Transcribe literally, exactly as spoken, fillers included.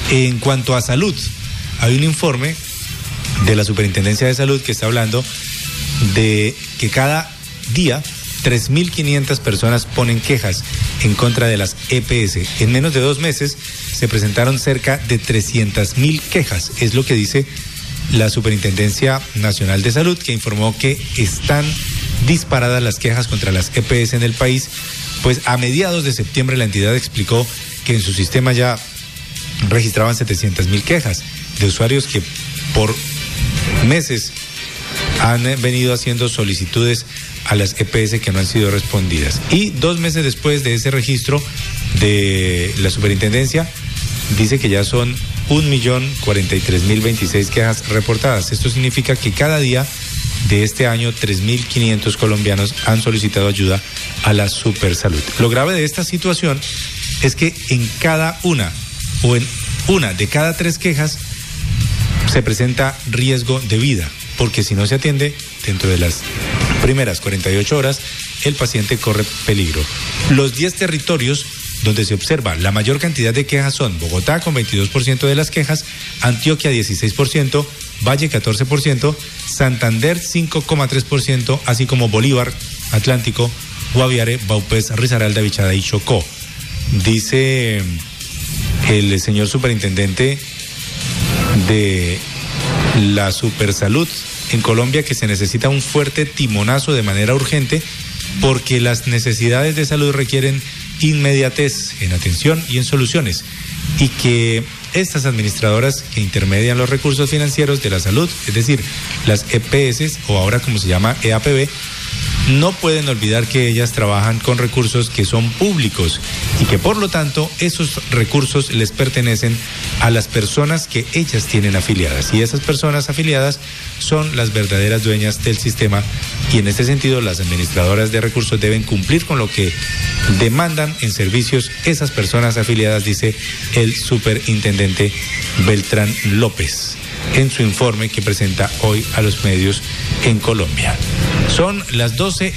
En cuanto a salud, hay un informe de la Superintendencia de Salud que está hablando de que cada día tres mil quinientas personas ponen quejas en contra de las E P S. En menos de dos meses se presentaron cerca de trescientas mil quejas, es lo que dice la Superintendencia Nacional de Salud, que informó que están disparadas las quejas contra las E P S en el país, pues a mediados de septiembre la entidad explicó que en su sistema ya registraban setecientas mil quejas de usuarios que por meses han venido haciendo solicitudes a las E P S que no han sido respondidas. Y dos meses después de ese registro de la superintendencia, dice que ya son un millón cuarenta y tres mil veintiséis quejas reportadas. Esto significa que cada día de este año tres mil quinientos colombianos han solicitado ayuda a la Supersalud. Lo grave de esta situación es que en cada una o en una de cada tres quejas se presenta riesgo de vida, porque si no se atiende dentro de las primeras cuarenta y ocho horas, el paciente corre peligro. Los diez territorios donde se observa la mayor cantidad de quejas son Bogotá con veintidós por ciento de las quejas, Antioquia dieciséis por ciento, Valle catorce por ciento, Santander cinco coma tres por ciento, así como Bolívar, Atlántico, Guaviare, Vaupés, Risaralda, Vichada y Chocó. Dice el señor superintendente de la Supersalud en Colombia que se necesita un fuerte timonazo de manera urgente porque las necesidades de salud requieren inmediatez en atención y en soluciones, y que estas administradoras que intermedian los recursos financieros de la salud, es decir, las E P S o ahora como se llama E A P B, no pueden olvidar que ellas trabajan con recursos que son públicos y que por lo tanto esos recursos les pertenecen a las personas que ellas tienen afiliadas, y esas personas afiliadas son las verdaderas dueñas del sistema, y en este sentido las administradoras de recursos deben cumplir con lo que demandan en servicios esas personas afiliadas, dice el superintendente Beltrán López en su informe que presenta hoy a los medios en Colombia. Son las doce